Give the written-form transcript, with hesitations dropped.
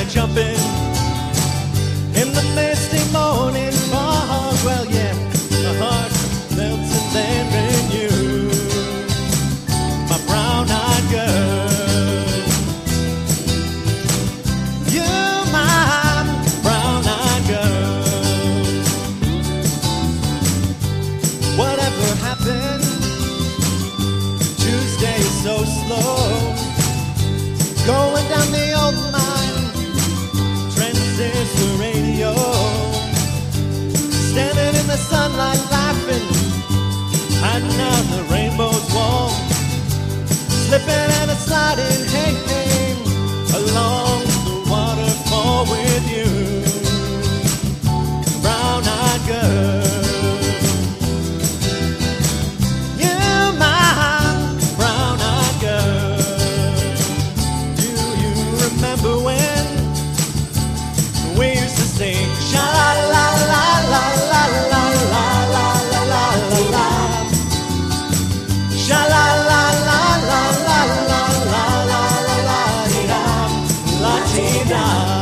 jumping in the misty morning fog. Well, yeah, my heart melts and then renews. My brown-eyed girl, you're my brown-eyed girl. Whatever happened? Tuesday is so slow. Going down the old mine, transistor radio, standing in the sunlight laughing, hiding out the rainbow's wall, slipping and a sliding, hey, hey, along the waterfall with you, brown-eyed girl. You're my brown-eyed girl. Remember when we used to sing sha la la la la la la la la la la la, sha la la la la la la la la la la la la.